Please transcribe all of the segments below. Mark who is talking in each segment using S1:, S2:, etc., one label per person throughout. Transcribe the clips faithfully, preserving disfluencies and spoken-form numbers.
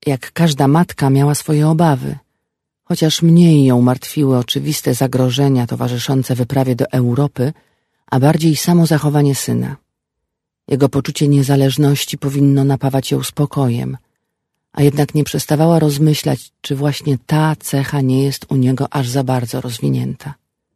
S1: Jak każda matka miała swoje obawy, chociaż mniej ją martwiły oczywiste zagrożenia towarzyszące wyprawie do Europy, a bardziej samo zachowanie syna. Jego poczucie niezależności powinno napawać ją spokojem, a jednak nie przestawała rozmyślać, czy właśnie ta cecha nie jest u niego aż za bardzo rozwinięta.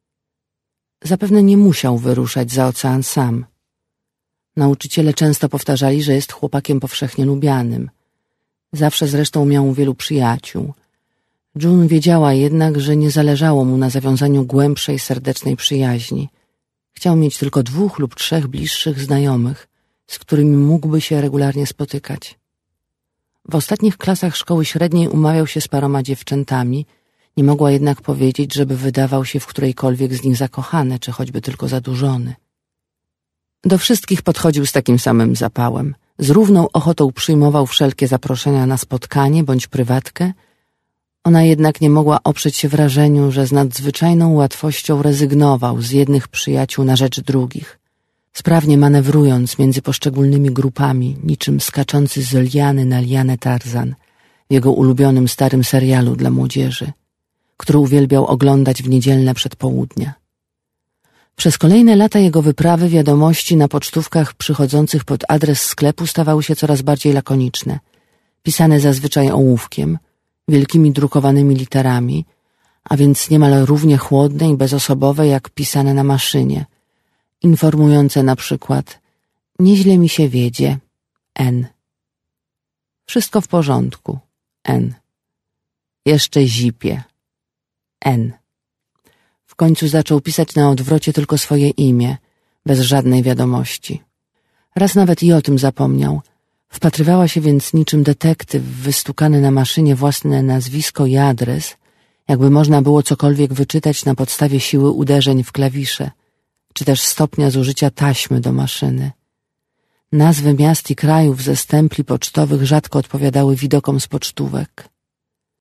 S1: Zapewne nie musiał wyruszać za ocean sam. Nauczyciele często powtarzali, że jest chłopakiem powszechnie lubianym. Zawsze zresztą miał wielu przyjaciół. June wiedziała jednak, że nie zależało mu na zawiązaniu głębszej, serdecznej przyjaźni. Chciał mieć tylko dwóch lub trzech bliższych znajomych, z którymi mógłby się regularnie spotykać. W ostatnich klasach szkoły średniej umawiał się z paroma dziewczętami, nie mogła jednak powiedzieć, żeby wydawał się w którejkolwiek z nich zakochany, czy choćby tylko zadłużony. Do wszystkich podchodził z takim samym zapałem. Z równą ochotą przyjmował wszelkie zaproszenia na spotkanie bądź prywatkę. Ona jednak nie mogła oprzeć się wrażeniu, że z nadzwyczajną łatwością rezygnował z jednych przyjaciół na rzecz drugich, sprawnie manewrując między poszczególnymi grupami, niczym skaczący z liany na lianę Tarzan w jego ulubionym starym serialu dla młodzieży, który uwielbiał oglądać w niedzielne przedpołudnia. Przez kolejne lata jego wyprawy wiadomości na pocztówkach przychodzących pod adres sklepu stawały się coraz bardziej lakoniczne, pisane zazwyczaj ołówkiem, wielkimi drukowanymi literami, a więc niemal równie chłodne i bezosobowe jak pisane na maszynie, informujące na przykład: nieźle mi się wiedzie, N. Wszystko w porządku, N. Jeszcze zipie, N. W końcu zaczął pisać na odwrocie tylko swoje imię, bez żadnej wiadomości. Raz nawet i o tym zapomniał. Wpatrywała się więc niczym detektyw w wystukany na maszynie własne nazwisko i adres, jakby można było cokolwiek wyczytać na podstawie siły uderzeń w klawisze, czy też stopnia zużycia taśmy do maszyny. Nazwy miast i krajów ze stempli pocztowych rzadko odpowiadały widokom z pocztówek.